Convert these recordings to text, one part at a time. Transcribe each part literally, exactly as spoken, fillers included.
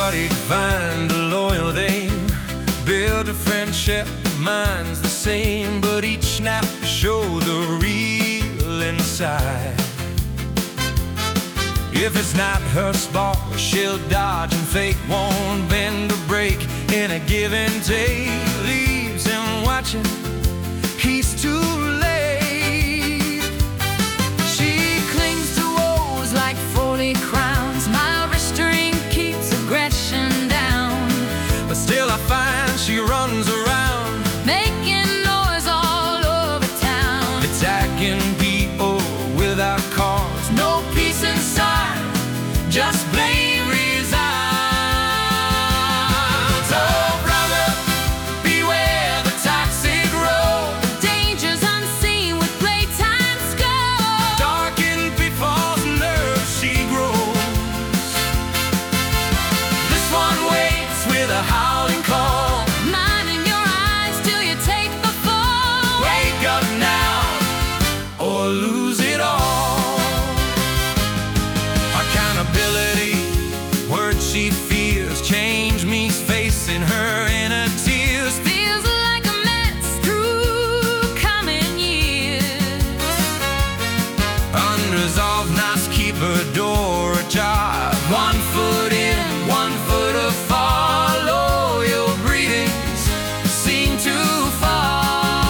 Nobody could find a loyal dame, build a friendship, mine's the same, but each snap showed the real inside. If it's not her spark, she'll dodge, and fate won't bend or break in a give and take. Leaves him watching, he's too late. She clings to woes like forty crowns, my restraint keeps aggression down. But still I find she runs around, making noise all over town, attacking people without cause. No peace inside, just blame resides. Oh brother, beware the toxic road, the dangers unseen with playtime scope. Darkened pitfalls, nerves she grows. This one waits with a howling call, minding your eyes till you take the fall. Wake up now, or lose it all. Accountability, words she fears, change means facing her inner tears. Feels like a mess through coming years. Unresolved nights keep her door ajar, one foot in, one foot afar. Loyal greetings seem too far.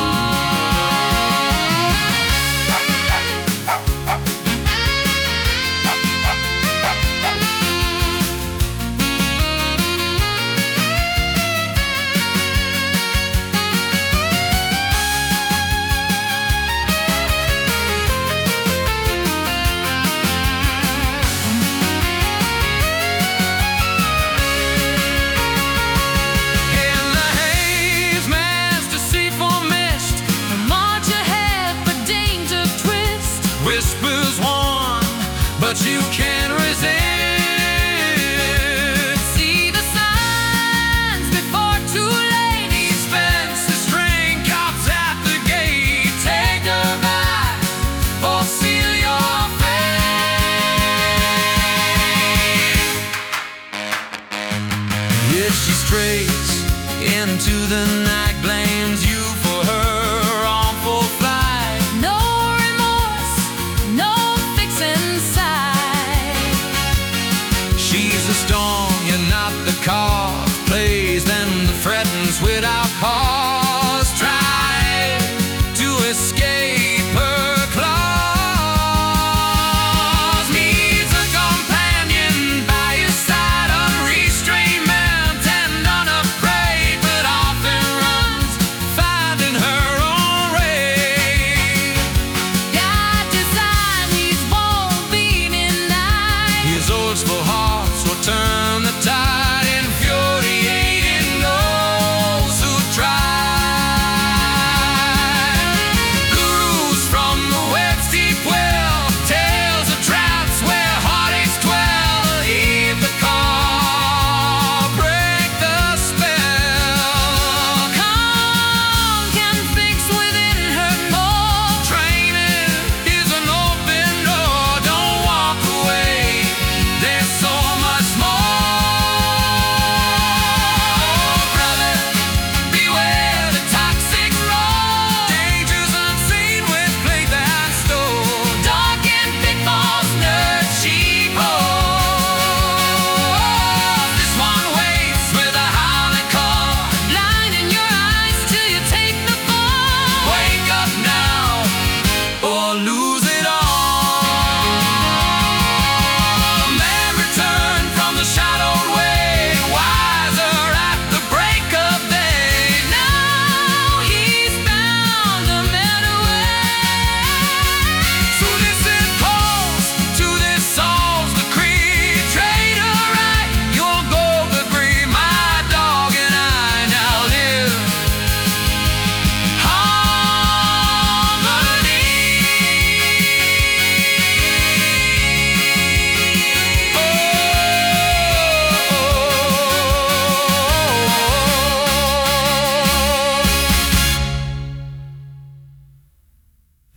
Whispers warn, but you can't resist. See the signs before too late. He spends his string cops at the gate. Take her back or seal your fate. If she strays into the night, blames you for her wrongful flight. She's a storm, you're not the cause. Plays then threatens without cause.